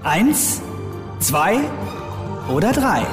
1, 2 oder 3?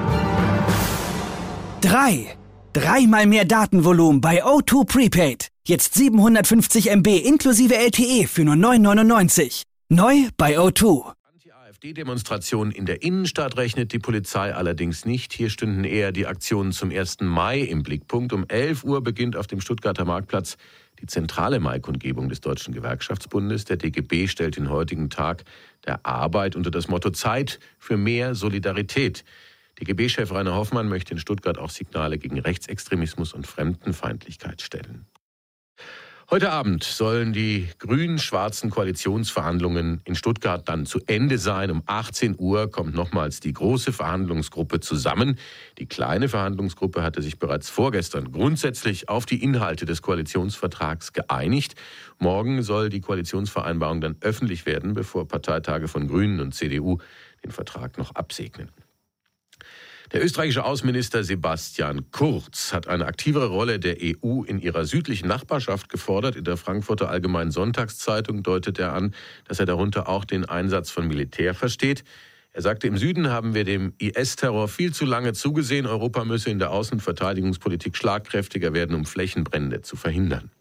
3. Dreimal mehr Datenvolumen bei O2 Prepaid. Jetzt 750 MB inklusive LTE für nur 9,99. Neu bei O2. Anti-AfD-Demonstration in der Innenstadt rechnet die Polizei allerdings nicht. Hier stünden eher die Aktionen zum 1. Mai im Blickpunkt. Um 11 Uhr beginnt auf dem Stuttgarter Marktplatz die zentrale Maikundgebung des Deutschen Gewerkschaftsbundes. Der DGB stellt den heutigen Tag der Arbeit unter das Motto Zeit für mehr Solidarität. DGB-Chef Rainer Hoffmann möchte in Stuttgart auch Signale gegen Rechtsextremismus und Fremdenfeindlichkeit stellen. Heute Abend sollen die grün-schwarzen Koalitionsverhandlungen in Stuttgart dann zu Ende sein. Um 18 Uhr kommt nochmals die große Verhandlungsgruppe zusammen. Die kleine Verhandlungsgruppe hatte sich bereits vorgestern grundsätzlich auf die Inhalte des Koalitionsvertrags geeinigt. Morgen soll die Koalitionsvereinbarung dann öffentlich werden, bevor Parteitage von Grünen und CDU den Vertrag noch absegnen. Der österreichische Außenminister Sebastian Kurz hat eine aktivere Rolle der EU in ihrer südlichen Nachbarschaft gefordert. In der Frankfurter Allgemeinen Sonntagszeitung deutet er an, dass er darunter auch den Einsatz von Militär versteht. Er sagte, im Süden haben wir dem IS-Terror viel zu lange zugesehen. Europa müsse in der Außenverteidigungspolitik schlagkräftiger werden, um Flächenbrände zu verhindern.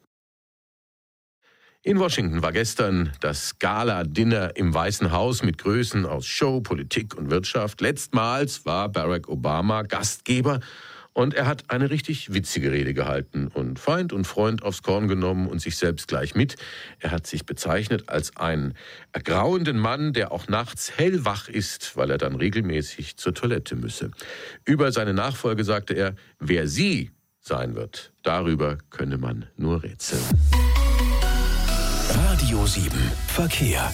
In Washington war gestern das Gala-Dinner im Weißen Haus mit Größen aus Show, Politik und Wirtschaft. Letztmals war Barack Obama Gastgeber und er hat eine richtig witzige Rede gehalten und Feind und Freund aufs Korn genommen und sich selbst gleich mit. Er hat sich bezeichnet als einen ergrauenden Mann, der auch nachts hellwach ist, weil er dann regelmäßig zur Toilette müsse. Über seine Nachfolge sagte er, wer sie sein wird, darüber könne man nur rätseln. Radio 7 Verkehr.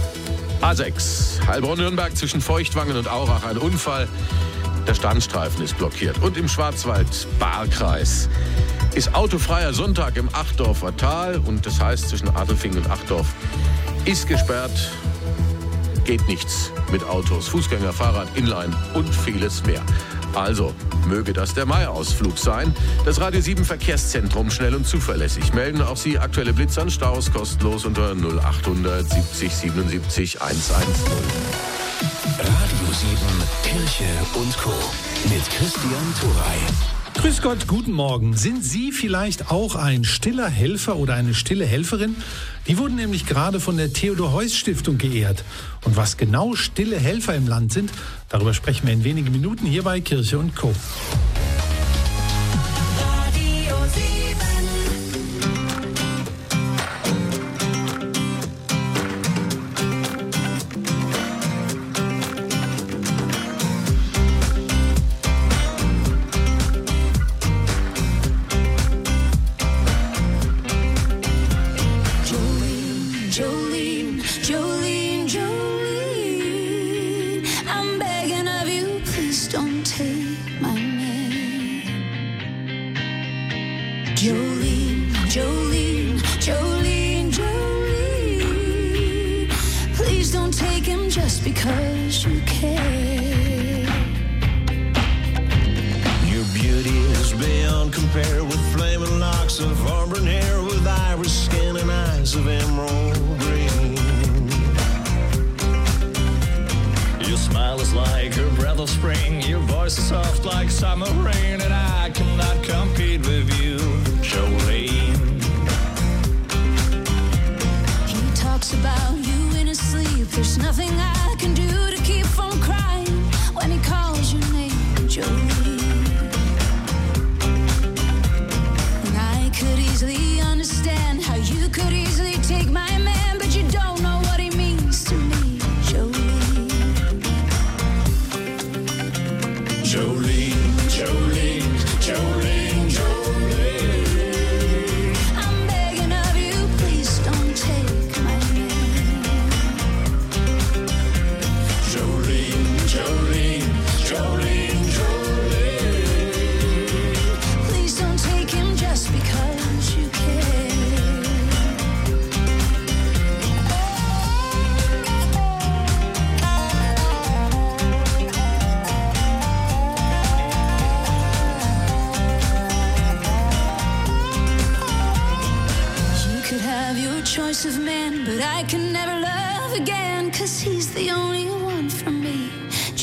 A6, Heilbronn-Nürnberg zwischen Feuchtwangen und Aurach ein Unfall. Der Standstreifen ist blockiert. Und im Schwarzwald-Baar-Kreis ist autofreier Sonntag im Achdorfer Tal. Und das heißt, zwischen Adelfingen und Achdorf ist gesperrt. Geht nichts mit Autos, Fußgänger, Fahrrad, Inline und vieles mehr. Also möge das der Mai-Ausflug sein. Das Radio 7 Verkehrszentrum schnell und zuverlässig. Melden auch Sie aktuelle Blitz an Staus kostenlos unter 0800 70 77 110. Radio 7 Kirche und Co. mit Christian Thuray. Grüß Gott, guten Morgen. Sind Sie vielleicht auch ein stiller Helfer oder eine stille Helferin? Die wurden nämlich gerade von der Theodor-Heuss-Stiftung geehrt. Und was genau stille Helfer im Land sind, darüber sprechen wir in wenigen Minuten hier bei Kirche und Co. Choice of man, but I can never love again, 'cause he's the only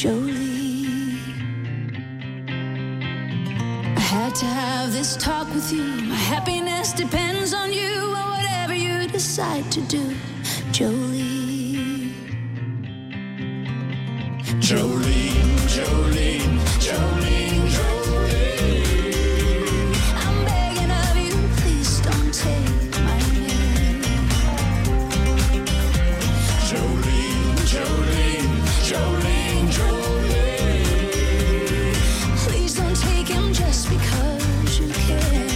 Jolie. I had to have this talk with you. My happiness depends on you, or whatever you decide to do. Jolie. Jolene, Jolene, Jolene, Jolene. I'm begging of you, please don't take my name. Jolene, Jolene, Jolene, Jolene. Please don't take him just because you can.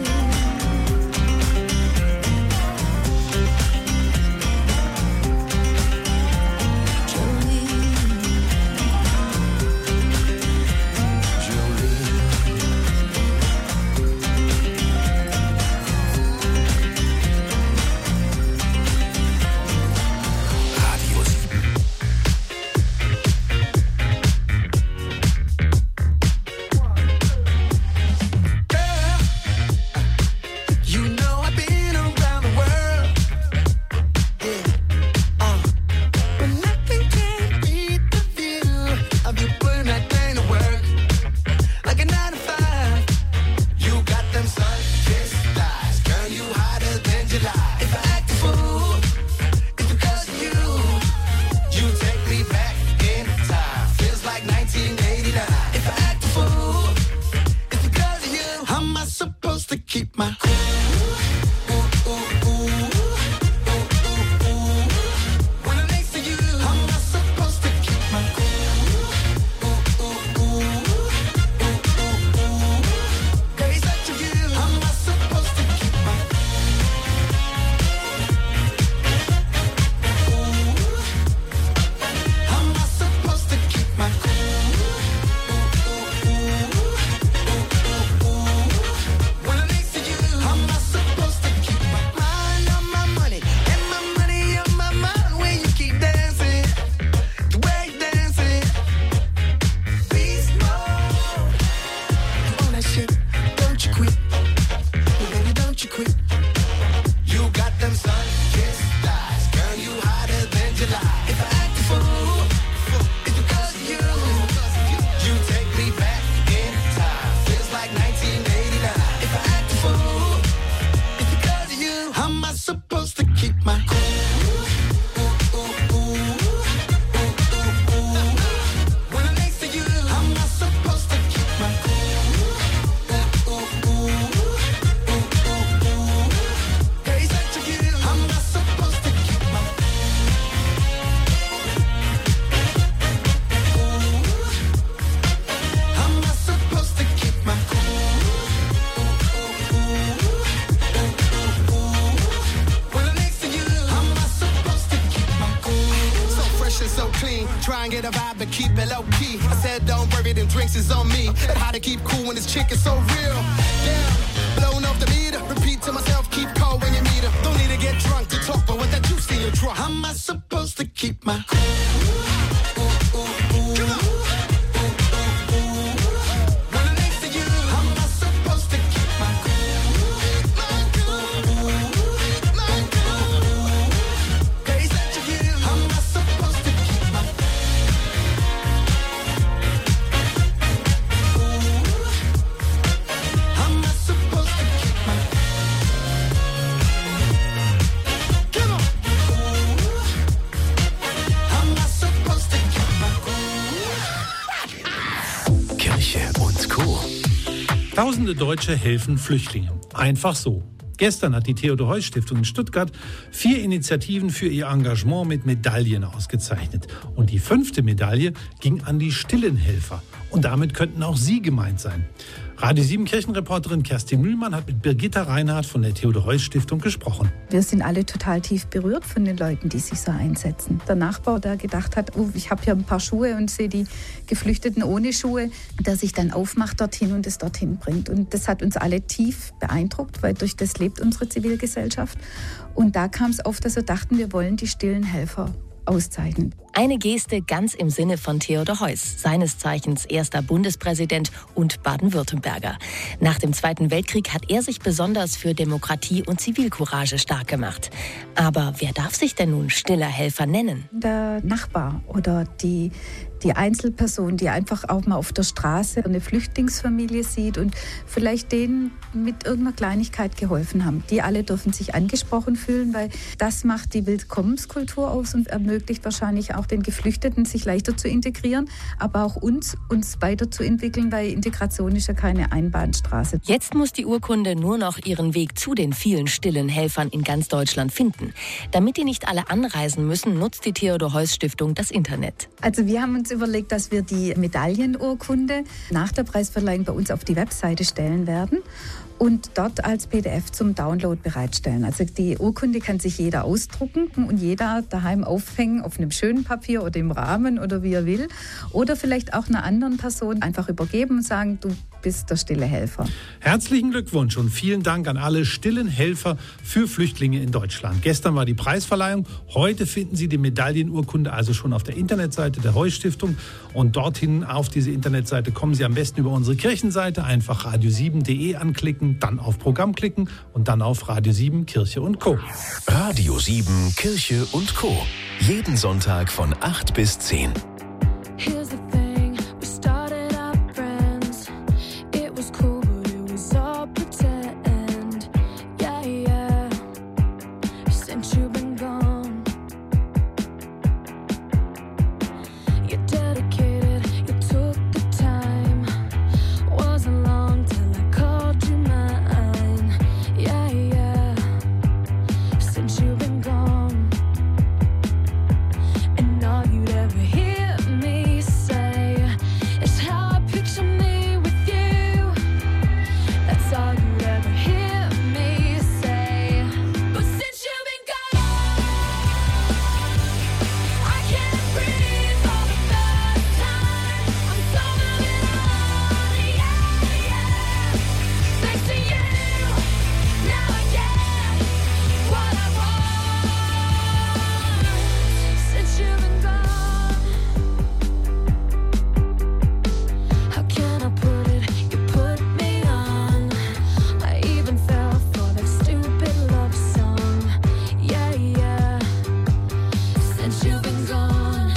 Try and get a vibe, but keep it low key. I said, don't worry, them drinks is on me. How to keep cool when this chick is so real. Damn, blowing off the meter. Repeat to myself, keep cold when you meet her. Don't need to get drunk to talk, but with that juice in your draw. How am I supposed to keep my cool? Come on. Tausende Deutsche helfen Flüchtlingen. Einfach so. Gestern hat die Theodor-Heuss-Stiftung in Stuttgart 4 Initiativen für ihr Engagement mit Medaillen ausgezeichnet. Und die 5. Medaille ging an die stillen Helfer. Und damit könnten auch Sie gemeint sein. Radio 7 Kirchenreporterin Kerstin Mühlmann hat mit Birgitta Reinhardt von der Theodor-Heuss-Stiftung gesprochen. Wir sind alle total tief berührt von den Leuten, die sich so einsetzen. Der Nachbar, der gedacht hat, oh, ich habe hier ein paar Schuhe und sehe die Geflüchteten ohne Schuhe, der sich dann aufmacht dorthin und es dorthin bringt. Und das hat uns alle tief beeindruckt, weil durch das lebt unsere Zivilgesellschaft. Und da kam es auf, dass wir dachten, wir wollen die stillen Helfer auszeichnen. Eine Geste ganz im Sinne von Theodor Heuss, seines Zeichens erster Bundespräsident und Baden-Württemberger. Nach dem Zweiten Weltkrieg hat er sich besonders für Demokratie und Zivilcourage stark gemacht. Aber wer darf sich denn nun stiller Helfer nennen? Der Nachbar oder die Einzelperson, die einfach auch mal auf der Straße eine Flüchtlingsfamilie sieht und vielleicht denen mit irgendeiner Kleinigkeit geholfen haben. Die alle dürfen sich angesprochen fühlen, weil das macht die Willkommenskultur aus und ermöglicht wahrscheinlich auch den Geflüchteten, sich leichter zu integrieren, aber auch uns weiterzuentwickeln, weil Integration ist ja keine Einbahnstraße. Jetzt muss die Urkunde nur noch ihren Weg zu den vielen stillen Helfern in ganz Deutschland finden. Damit die nicht alle anreisen müssen, nutzt die Theodor-Heuss-Stiftung das Internet. Also wir haben uns überlegt, dass wir die Medaillenurkunde nach der Preisverleihung bei uns auf die Webseite stellen werden und dort als PDF zum Download bereitstellen. Also die Urkunde kann sich jeder ausdrucken und jeder daheim aufhängen auf einem schönen Papier oder im Rahmen oder wie er will. Oder vielleicht auch einer anderen Person einfach übergeben und sagen, du bist der stille Helfer. Herzlichen Glückwunsch und vielen Dank an alle stillen Helfer für Flüchtlinge in Deutschland. Gestern war die Preisverleihung. Heute finden Sie die Medaillenurkunde also schon auf der Internetseite der Heuss-Stiftung. Und dorthin auf diese Internetseite kommen Sie am besten über unsere Kirchenseite. Einfach radio7.de anklicken, dann auf Programm klicken und dann auf Radio 7 Kirche und Co. Radio 7 Kirche und Co. Jeden Sonntag von 8 bis 10. Here's the thing, we started out friends. It was cool, but it was all pretend. Yeah, yeah, since you've been gone. You're dedicated, you took the time. Wasn't long till I called you mine. Yeah, yeah, since you've been gone. And all you'd ever hear me say is how I picture me with you. That's all you'd ever hear me say. But since you've been gone, I can't breathe for the first time. I'm so moving on, yeah, yeah. Thanks to you, now I get what I want. Since you've been gone, how can I put it? You put me on. I even fell for that stupid love song. Yeah, yeah. Since you've been gone,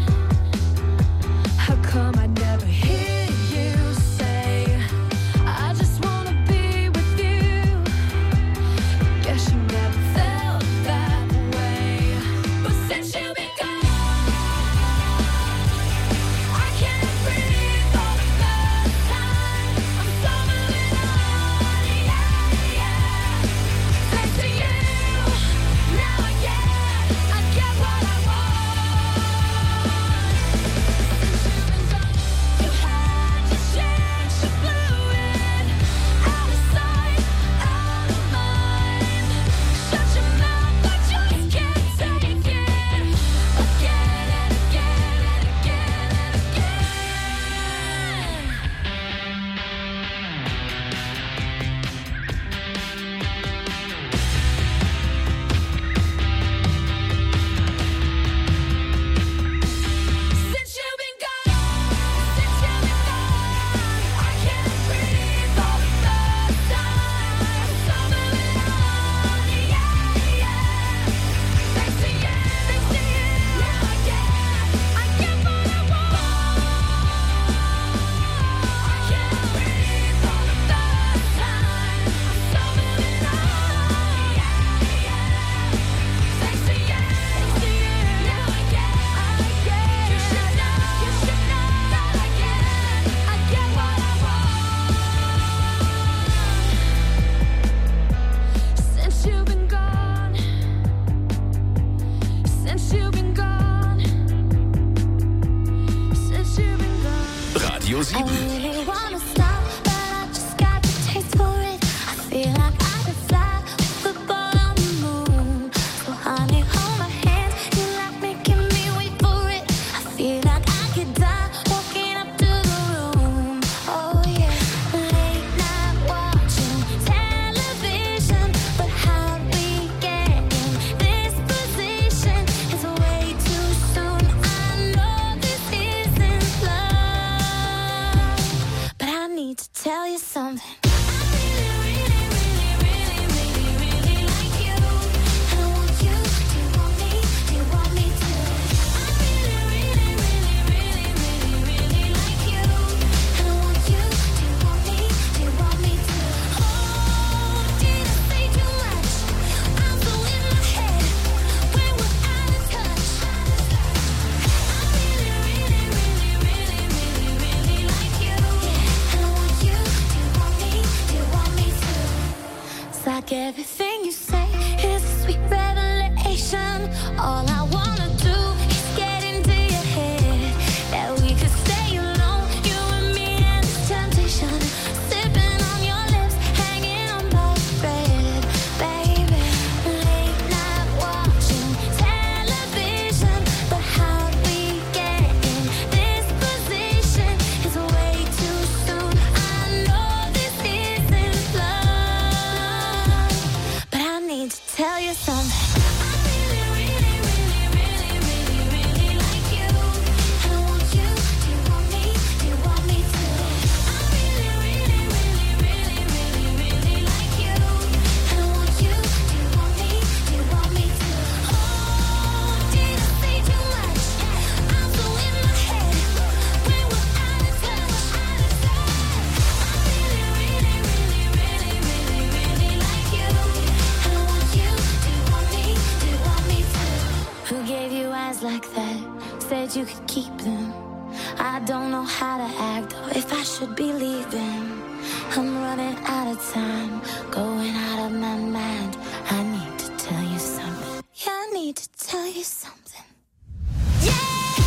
how come I never hear you say, I just wanna be with you? Guess you never felt that way. But since you've been gone, I can't breathe for the first time. I'm so moving on, yeah, yeah. Thanks to you, now I get what I want. You had to change, you blew it. Out of sight, out of mind. Shut your mouth, I just can't take it. Again and again and again and again. Since you've been gone, I can't breathe for the first time. I'm so moving on, yeah, yeah. Thanks to you, now I get what I want. I can't breathe for the first time. I'm so moving on, yeah, yeah. Thanks to you, now I get. You should know that I get what I want. Since you've been gone, since you've been gone, since you've been gone. Radio 7. Really wanna stop, but I just got the taste for it. I feel like I could fly with the ball on the moon. So honey, hold my hand, you like making me wait for it. I feel like I could die walking up to the room. Oh yeah, late night watching television, but how we get in this position is way too soon. I said you could keep them. I don't know how to act or if I should be leaving. I'm running out of time, going out of my mind. I need to tell you something. Yeah, I need to tell you something. Yeah!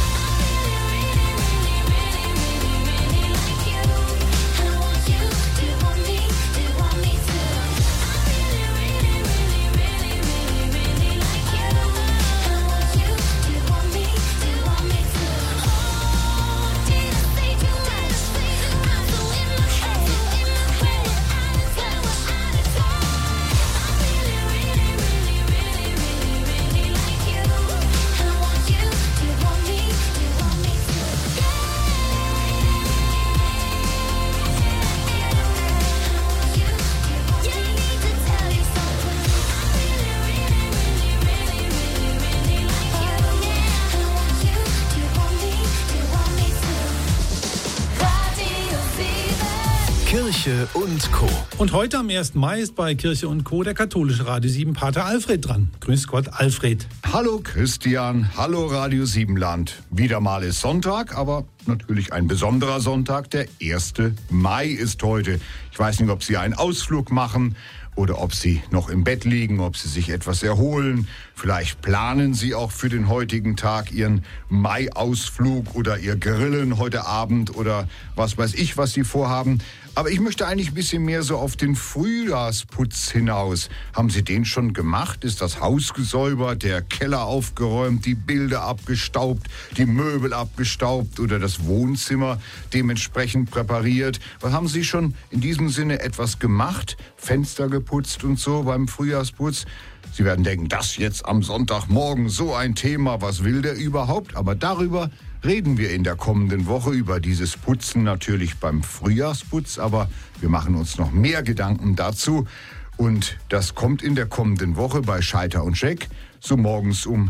Kirche und Co. Und heute am 1. Mai ist bei Kirche und Co. der katholische Radio 7 Pater Alfred dran. Grüß Gott, Alfred. Hallo Christian, hallo Radio 7 Land. Wieder mal ist Sonntag, aber natürlich ein besonderer Sonntag. Der 1. Mai ist heute. Ich weiß nicht, ob Sie einen Ausflug machen oder ob Sie noch im Bett liegen, ob Sie sich etwas erholen. Vielleicht planen Sie auch für den heutigen Tag Ihren Mai-Ausflug oder Ihr Grillen heute Abend oder was weiß ich, was Sie vorhaben. Aber ich möchte eigentlich ein bisschen mehr so auf den Frühjahrsputz hinaus. Haben Sie den schon gemacht? Ist das Haus gesäubert, der Keller aufgeräumt, die Bilder abgestaubt, die Möbel abgestaubt oder das Wohnzimmer dementsprechend präpariert? Was haben Sie schon in diesem Sinne etwas gemacht? Fenster geputzt und so beim Frühjahrsputz? Sie werden denken, das jetzt am Sonntagmorgen so ein Thema, was will der überhaupt? Aber darüber reden wir in der kommenden Woche, über dieses Putzen natürlich beim Frühjahrsputz, aber wir machen uns noch mehr Gedanken dazu und das kommt in der kommenden Woche bei Scheiter und Scheck, so morgens um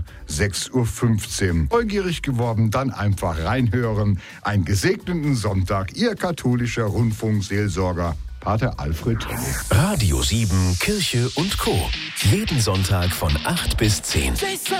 6.15 Uhr. Neugierig geworden, dann einfach reinhören. Einen gesegneten Sonntag, Ihr katholischer Rundfunkseelsorger Pater Alfred. Radio 7, Kirche und Co. Jeden Sonntag von 8 bis 10.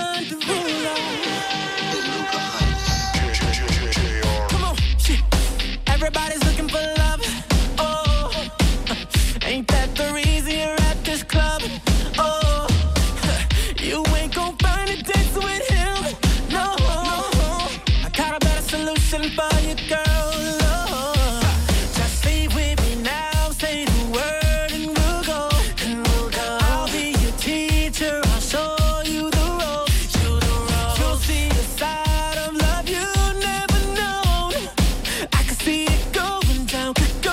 Everybody's looking for love. Oh, ain't that the reason you're at this club? Oh, you ain't gon' find a dance with him. No, I got a better solution for you, girl. Oh, just stay with me now. Say the word and we'll go. I'll be your teacher. I'll show you the ropes. You'll see a side of love you never known. I can see it going down.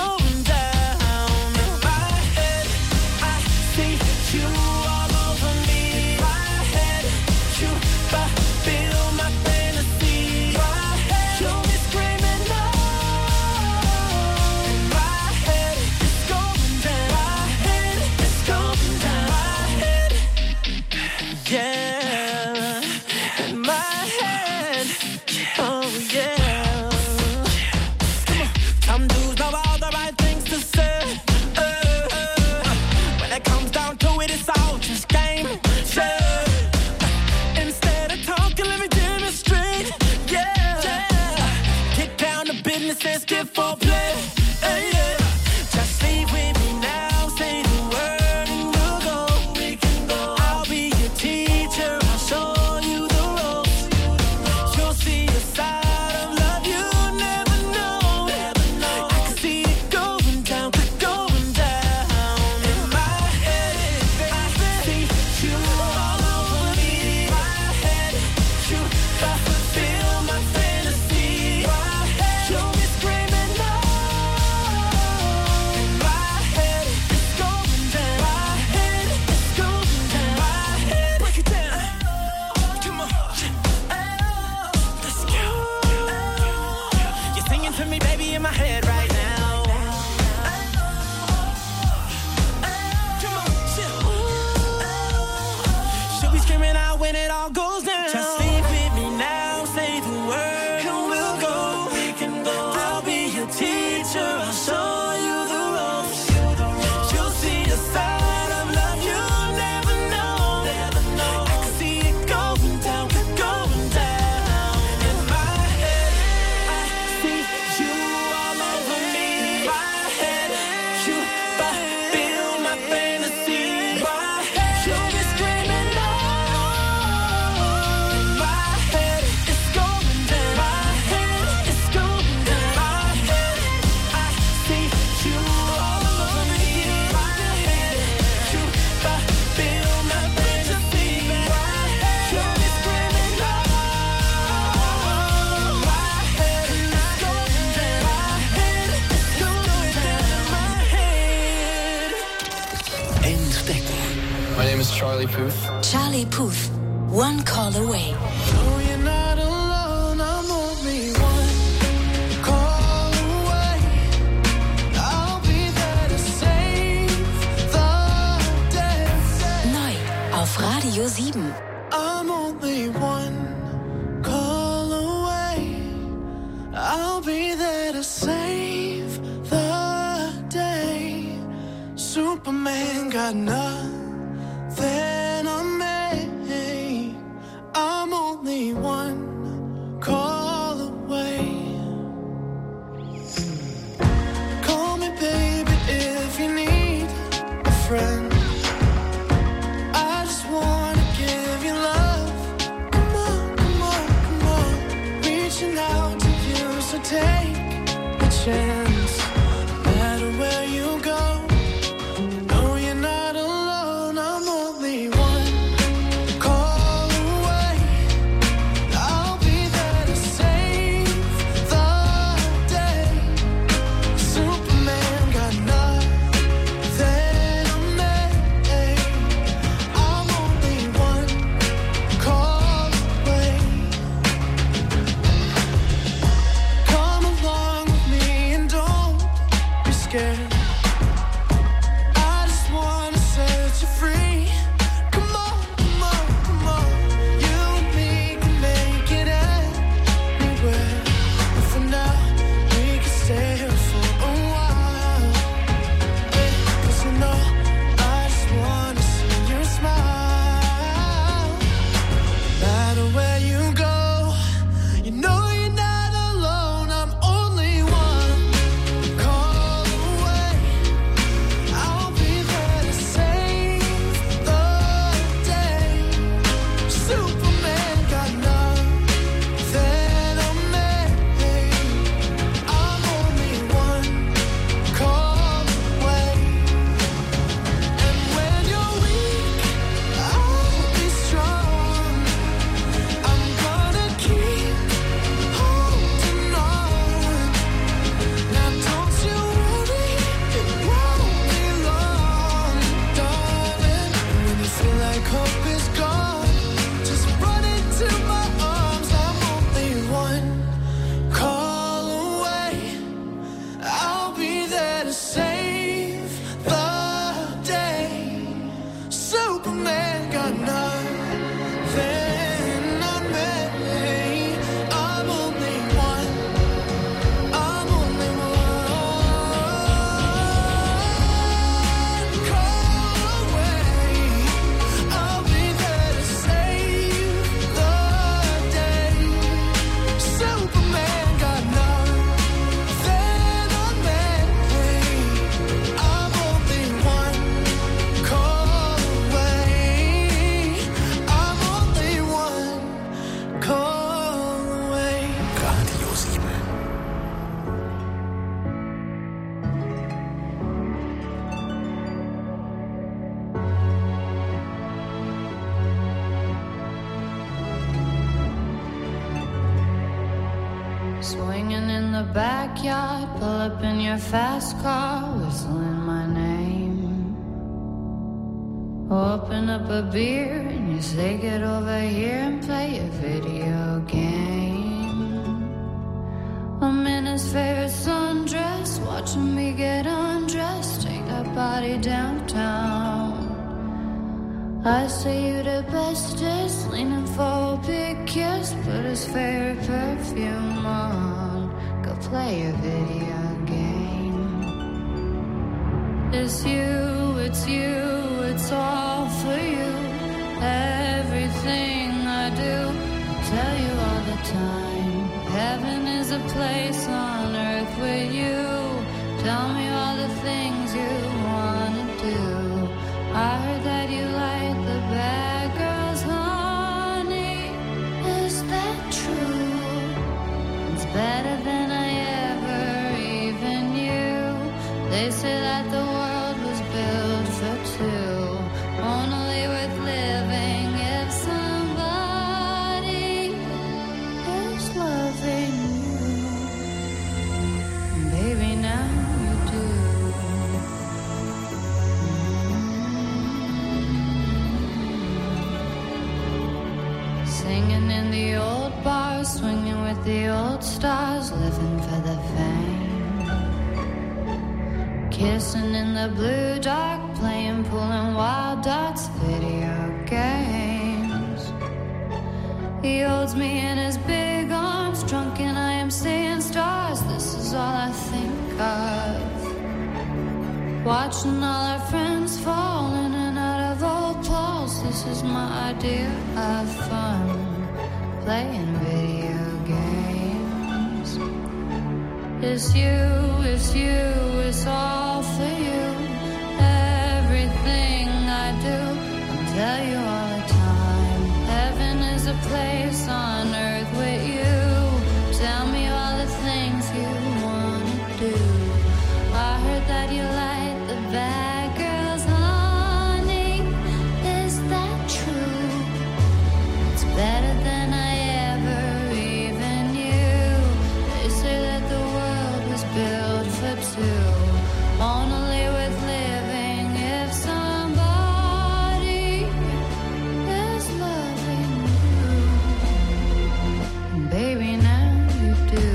In my head, I see you all over me. In my head, you fulfill my fantasy. In my head, you'll be screaming no. In my head, it's going down. My head, it's going down. My head, yeah. In my head, oh yeah. Some dudes know all the right things to say. When it comes down to it, it's all just game. Yeah. Instead of talking, let me demonstrate. Yeah. Get down to business and skip for play. Yeah. Just stay with me now. Say the word and we'll go. I'll be your teacher. I'll show you the ropes. You'll see a side of love you never know. I can see it going down. In my head, I see you all over me. In my head, you fulfill my fantasy. In my head, you'll be screaming no. Charlie Puth. Charlie Puth, One Call Away. No, you're not alone, I'm only one call away. I'll be there to save the day. Neu auf Radio 7. I'm only one call away. I'll be there to save the day. Superman got nothing on me. I'm only one call away. Call me, baby, if you need a friend. I just wanna give you love. Come on, come on, come on. Reaching out to you, so take a chance. No matter where you go, no, you're not alone. I'm only one call away. I'll be there to save the day. Superman got nothing on me. I'm only one call away. Come along with me and don't be scared. I just wanna set you free. Come on, come on, come on. You and me can make it anywhere. But for now, we can stay here for a while. 'Cause you know, I just wanna see your smile. No matter where you go, you know you're not alone. I'm only one call away. I'll be there to save the day. Superman got nothing on me. I'm only one call away. And when you're weak, I'll be strong. I'm gonna keep holding on. Now don't you worry, it won't be long, darling. When you feel like hope is gone, just run into my arms. I'm only one call away. I'll be there to save the day. Superman got nothing on me. I'm only one. I'm only one call away. I'll be there to save the day. Superman got nothing on me. I'm only one call away. I'm only one call away. Radio 7. Swinging in the backyard, pull up in your fast car, whistling my name. Open up a beer and you say get over here and play a video game. I'm in his favorite sundress, watching me get undressed, take that body downtown. I say you the bestest, leaning for a big kiss, put his favorite perfume on, go play a video game. It's you, it's all for you. Everything I do, tell you all the time. Heaven is a place on earth with you. Tell me all the things you wanna do. I heard that you like the bad girls, honey. Is that true? It's better than I ever even knew. They say that the world was built for two, only worth living if somebody is loving you. Baby, now you do. the old stars living for the fame. Kissing in the blue dark, playing, pulling wild dots, video games. He holds me in his big arms, drunk and I am seeing stars. This is all I think of. Watching all our friends fall in and out of old clothes. This is my idea of fun. Playing video games. It's you, it's you, it's all for you. Everything I do, I'll tell you all the time. Heaven is a place on earth with you. Tell me all the things you wanna do. I heard that you like the bad girls, honey. Is that true? It's better than I ever even knew. They say that the world was built for two. Only with living if somebody is loving you. And baby, now you do.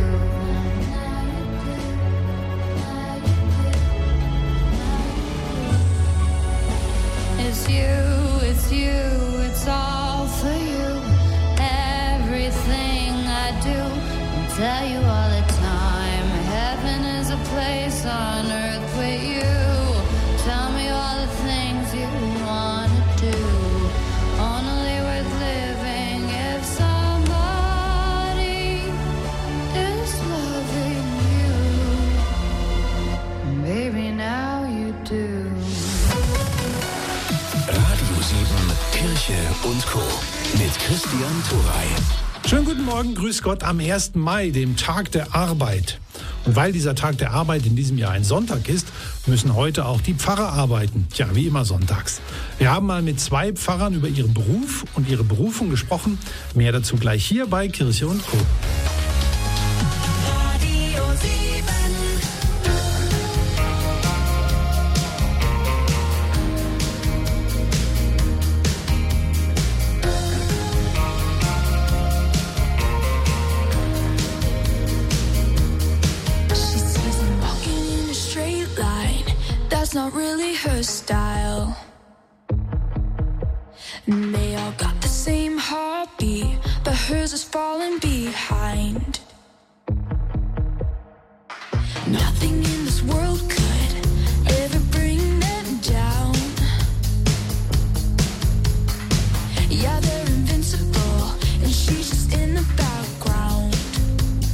It's you, it's all for you. Everything I do, I'll tell you all the time. Heaven is a place on earth with you. Tell me all the things you wanna do. Only worth living if somebody is loving you. Baby, now you do. Radio 7, Kirche und Co. mit Christian Thuray. Schönen guten Morgen, grüß Gott, am 1. Mai, dem Tag der Arbeit. Und weil dieser Tag der Arbeit in diesem Jahr ein Sonntag ist, müssen heute auch die Pfarrer arbeiten. Tja, wie immer sonntags. Wir haben mal mit 2 Pfarrern über ihren Beruf und ihre Berufung gesprochen. Mehr dazu gleich hier bei Kirche und Co. That's not really her style. And they all got the same heartbeat, but hers is falling behind.